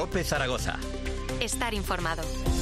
COPE Zaragoza. Estar informado.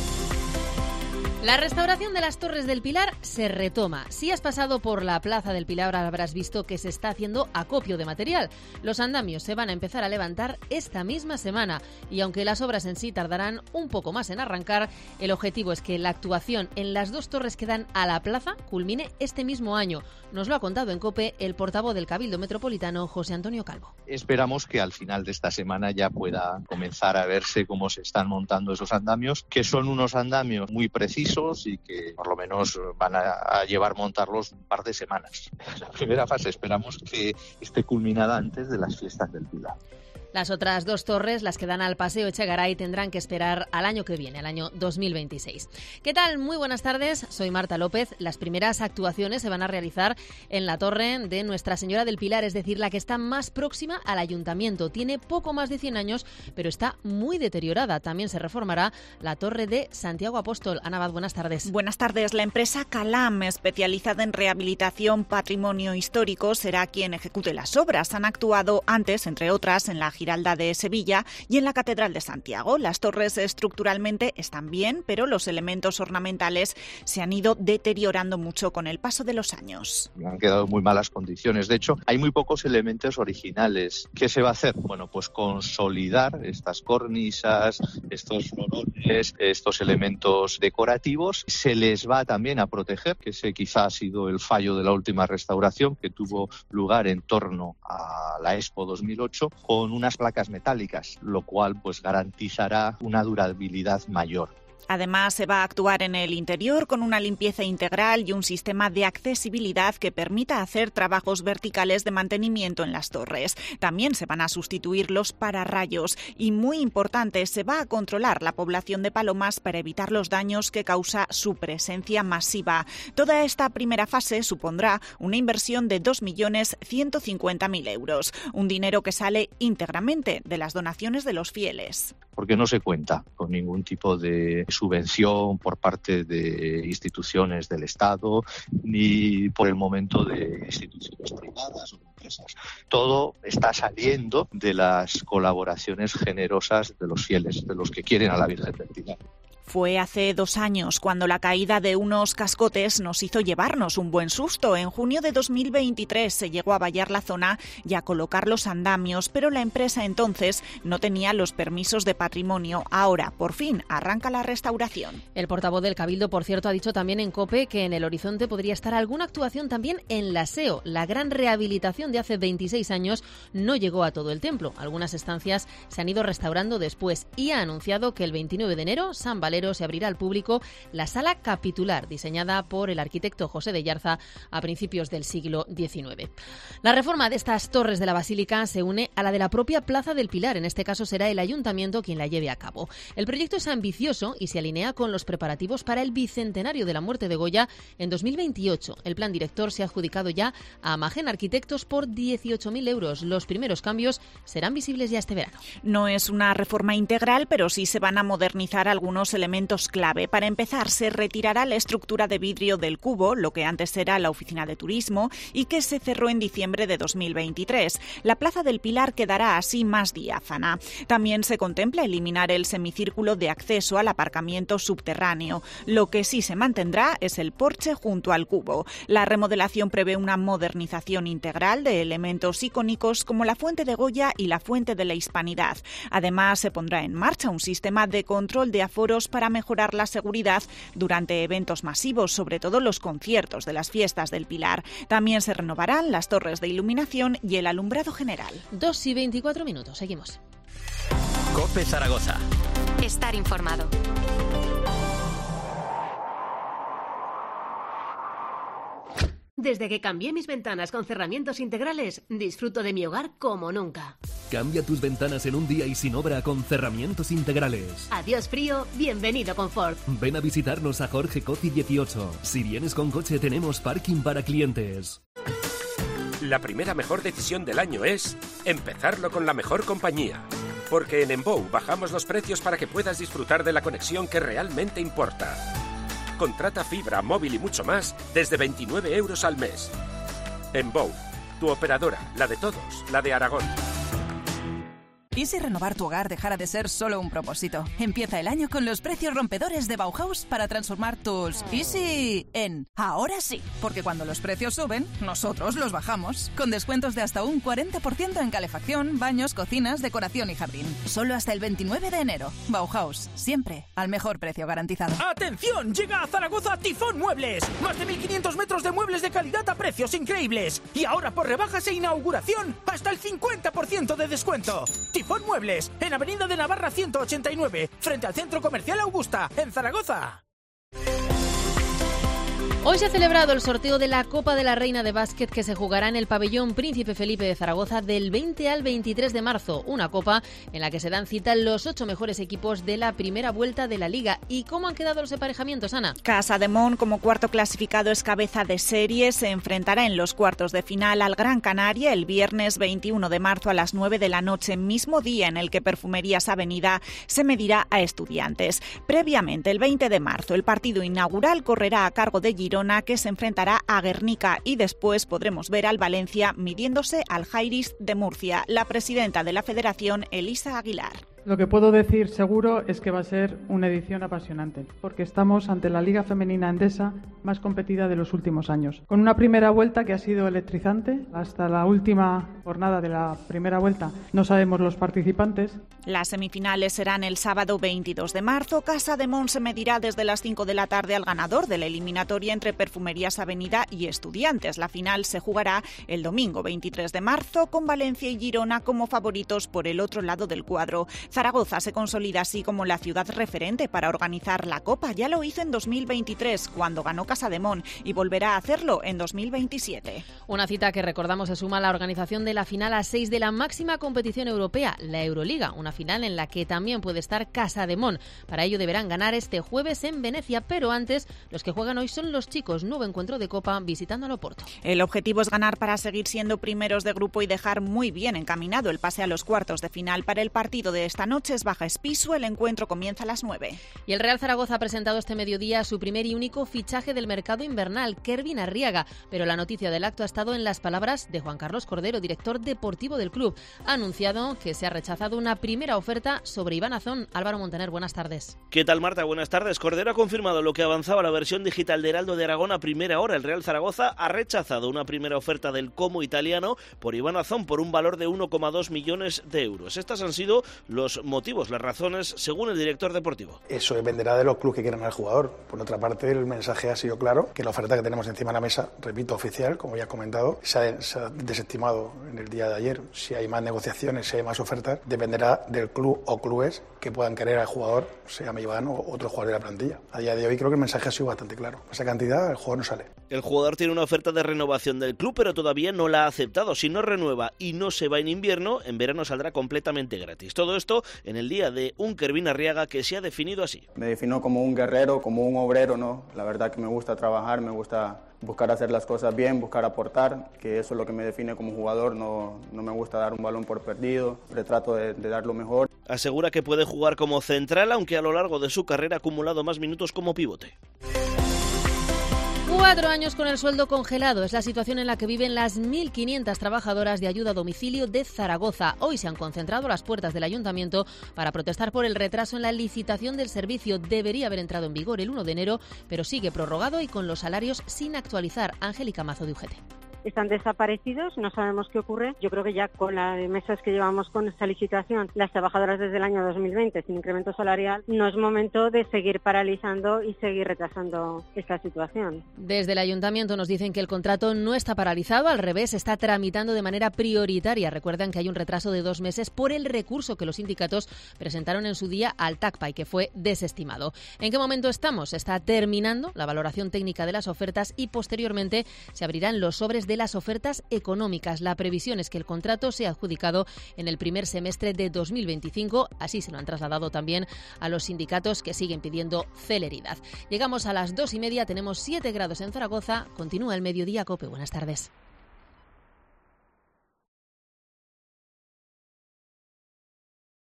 La restauración de las Torres del Pilar se retoma. Si has pasado por la Plaza del Pilar habrás visto que se está haciendo acopio de material. Los andamios se van a empezar a levantar esta misma semana y aunque las obras en sí tardarán un poco más en arrancar, el objetivo es que la actuación en las dos torres que dan a la plaza culmine este mismo año. Nos lo ha contado en COPE el portavoz del Cabildo Metropolitano, José Antonio Calvo. Esperamos que al final de esta semana ya pueda comenzar a verse cómo se están montando esos andamios, que son unos andamios muy precisos y que por lo menos van a llevar montarlos un par de semanas. La primera fase esperamos que esté culminada antes de las fiestas del Pilar. Las otras dos torres, las que dan al Paseo Echegaray, tendrán que esperar al año que viene, al año 2026. ¿Qué tal? Muy buenas tardes, soy Marta López. Las primeras actuaciones se van a realizar en la torre de Nuestra Señora del Pilar, es decir, la que está más próxima al ayuntamiento. Tiene poco más de 100 años, pero está muy deteriorada. También se reformará la torre de Santiago Apóstol. Ana Abad, buenas tardes. Buenas tardes. La empresa Calam, especializada en rehabilitación patrimonio histórico, será quien ejecute las obras. Han actuado antes, entre otras, en la Giralda de Sevilla y en la Catedral de Santiago. Las torres estructuralmente están bien, pero los elementos ornamentales se han ido deteriorando mucho con el paso de los años. Han quedado en muy malas condiciones. De hecho, hay muy pocos elementos originales. ¿Qué se va a hacer? Bueno, pues consolidar estas cornisas, estos florones, estos elementos decorativos. Se les va también a proteger, que ese quizá ha sido el fallo de la última restauración que tuvo lugar en torno a la Expo 2008, con unas placas metálicas, lo cual pues garantizará una durabilidad mayor. Además, se va a actuar en el interior con una limpieza integral y un sistema de accesibilidad que permita hacer trabajos verticales de mantenimiento en las torres. También se van a sustituir los pararrayos y, muy importante, se va a controlar la población de palomas para evitar los daños que causa su presencia masiva. Toda esta primera fase supondrá una inversión de 2.150.000 euros, un dinero que sale íntegramente de las donaciones de los fieles. Porque no se cuenta con ningún tipo de subvención por parte de instituciones del Estado, ni por el momento de instituciones privadas o empresas. Todo está saliendo de las colaboraciones generosas de los fieles, de los que quieren a la Virgen del Pilar. Fue hace 2 años cuando la caída de unos cascotes nos hizo llevarnos un buen susto. En junio de 2023 se llegó a vallar la zona y a colocar los andamios, pero la empresa entonces no tenía los permisos de patrimonio. Ahora, por fin, arranca la restauración. El portavoz del Cabildo, por cierto, ha dicho también en COPE que en el horizonte podría estar alguna actuación también en la SEO. La gran rehabilitación de hace 26 años no llegó a todo el templo. Algunas estancias se han ido restaurando después y ha anunciado que el 29 de enero, San Valero, se abrirá al público la sala capitular, diseñada por el arquitecto José de Yarza a principios del siglo XIX. La reforma de estas torres de la Basílica se une a la de la propia Plaza del Pilar. En este caso será el ayuntamiento quien la lleve a cabo. El proyecto es ambicioso y se alinea con los preparativos para el bicentenario de la muerte de Goya en 2028. El plan director se ha adjudicado ya a Magen Arquitectos por 18.000 euros. Los primeros cambios serán visibles ya este verano. No es una reforma integral, pero sí se van a modernizar algunos elementos clave. Para empezar, se retirará la estructura de vidrio del cubo, lo que antes era la oficina de turismo y que se cerró en diciembre de 2023. La Plaza del Pilar quedará así más diáfana. También se contempla eliminar el semicírculo de acceso al aparcamiento subterráneo. Lo que sí se mantendrá es el porche junto al cubo. La remodelación prevé una modernización integral de elementos icónicos como la Fuente de Goya y la Fuente de la Hispanidad. Además, se pondrá en marcha un sistema de control de aforos para mejorar la seguridad durante eventos masivos, sobre todo los conciertos de las fiestas del Pilar. También se renovarán las torres de iluminación y el alumbrado general. 2:24, seguimos. COPE Zaragoza. Estar informado. Desde que cambié mis ventanas con cerramientos integrales, disfruto de mi hogar como nunca. Cambia tus ventanas en un día y sin obra con cerramientos integrales. Adiós frío, bienvenido confort. Ven a visitarnos a Jorge Coci 18. Si vienes con coche tenemos parking para clientes. La primera mejor decisión del año es empezarlo con la mejor compañía. Porque en Enbou bajamos los precios para que puedas disfrutar de la conexión que realmente importa. Contrata fibra, móvil y mucho más desde 29 euros al mes. Enbou, tu operadora, la de todos, la de Aragón. ¿Y si renovar tu hogar dejara de ser solo un propósito? Empieza el año con los precios rompedores de Bauhaus para transformar tus easy en ahora sí. Porque cuando los precios suben, nosotros los bajamos. Con descuentos de hasta un 40% en calefacción, baños, cocinas, decoración y jardín. Solo hasta el 29 de enero. Bauhaus, siempre al mejor precio garantizado. ¡Atención! Llega a Zaragoza Tifón Muebles. Más de 1.500 metros de muebles de calidad a precios increíbles. Y ahora por rebajas e inauguración, hasta el 50% de descuento. Tifón Muebles, en Avenida de Navarra 189, frente al Centro Comercial Augusta, en Zaragoza. Hoy se ha celebrado el sorteo de la Copa de la Reina de Básquet que se jugará en el Pabellón Príncipe Felipe de Zaragoza del 20 al 23 de marzo. Una copa en la que se dan cita los 8 mejores equipos de la primera vuelta de la Liga. ¿Y cómo han quedado los emparejamientos, Ana? Casademón, como cuarto clasificado, es cabeza de serie. Se enfrentará en los cuartos de final al Gran Canaria el viernes 21 de marzo a las 9 de la noche, mismo día en el que Perfumerías Avenida se medirá a Estudiantes. Previamente, el 20 de marzo, el partido inaugural correrá a cargo de Girona, que se enfrentará a Guernica, y después podremos ver al Valencia midiéndose al Jairis de Murcia. La presidenta de la Federación, Elisa Aguilar. Lo que puedo decir seguro es que va a ser una edición apasionante, porque estamos ante la Liga Femenina Endesa más competida de los últimos años. Con una primera vuelta que ha sido electrizante, hasta la última jornada de la primera vuelta no sabemos los participantes. Las semifinales serán el sábado 22 de marzo. Casademón se medirá desde las 5 de la tarde al ganador de la eliminatoria entre Perfumerías Avenida y Estudiantes. La final se jugará el domingo 23 de marzo, con Valencia y Girona como favoritos por el otro lado del cuadro. Zaragoza se consolida así como la ciudad referente para organizar la Copa. Ya lo hizo en 2023, cuando ganó Casademón, y volverá a hacerlo en 2027. Una cita que, recordamos, se suma a la organización de la final a 6 de la máxima competición europea, la Euroliga, una final en la que también puede estar Casademón. Para ello deberán ganar este jueves en Venecia, pero antes los que juegan hoy son los chicos. Nuevo encuentro de Copa visitando al Oporto. El objetivo es ganar para seguir siendo primeros de grupo y dejar muy bien encaminado el pase a los cuartos de final. Para el partido de esta noche es Baja Espisu, el encuentro comienza a las 9. Y el Real Zaragoza ha presentado este mediodía su primer y único fichaje del mercado invernal, Kervin Arriaga, pero la noticia del acto ha estado en las palabras de Juan Carlos Cordero, director deportivo del club. Ha anunciado que se ha rechazado una primera oferta sobre Iván Azón. Álvaro Montaner, buenas tardes. ¿Qué tal, Marta? Buenas tardes. Cordero ha confirmado lo que avanzaba la versión digital de Heraldo de Aragón a primera hora. El Real Zaragoza ha rechazado una primera oferta del Como italiano por Iván Azón por un valor de 1,2 millones de euros. Estas han sido los motivos, las razones, según el director deportivo. Eso dependerá de los clubes que quieran al jugador. Por otra parte, el mensaje ha sido claro, que la oferta que tenemos encima de la mesa, repito, oficial, como ya he comentado, se ha desestimado en el día de ayer. Si hay más negociaciones, si hay más ofertas, dependerá del club o clubes que puedan querer al jugador, sea Iván o otro jugador de la plantilla. A día de hoy creo que el mensaje ha sido bastante claro. Esa cantidad, el jugador no sale. El jugador tiene una oferta de renovación del club, pero todavía no la ha aceptado. Si no renueva y no se va en invierno, en verano saldrá completamente gratis. Todo esto en el día de un Kervin Arriaga que se ha definido así. Me defino como un guerrero, como un obrero, ¿no? La verdad que me gusta trabajar, me gusta buscar hacer las cosas bien, buscar aportar, que eso es lo que me define como jugador. No me gusta dar un balón por perdido, siempre trato de dar lo mejor. Asegura que puede jugar como central, aunque a lo largo de su carrera ha acumulado más minutos como pivote. 4 años con el sueldo congelado es la situación en la que viven las 1.500 trabajadoras de ayuda a domicilio de Zaragoza. Hoy se han concentrado a las puertas del ayuntamiento para protestar por el retraso en la licitación del servicio. Debería haber entrado en vigor el 1 de enero, pero sigue prorrogado y con los salarios sin actualizar. Angélica Mazo de UGT. Están desaparecidos, no sabemos qué ocurre. Yo creo que ya con las meses que llevamos con esta licitación, las trabajadoras desde el año 2020 sin incremento salarial, no es momento de seguir paralizando y seguir retrasando esta situación. Desde el ayuntamiento nos dicen que el contrato no está paralizado, al revés, está tramitando de manera prioritaria. Recuerdan que hay un retraso de 2 meses por el recurso que los sindicatos presentaron en su día al TACPA y que fue desestimado. ¿En qué momento estamos? Está terminando la valoración técnica de las ofertas y posteriormente se abrirán los sobres de las ofertas económicas. La previsión es que el contrato sea adjudicado en el primer semestre de 2025. Así se lo han trasladado también a los sindicatos, que siguen pidiendo celeridad. Llegamos a las 2:30, tenemos 7 grados en Zaragoza. Continúa el Mediodía COPE. Buenas tardes.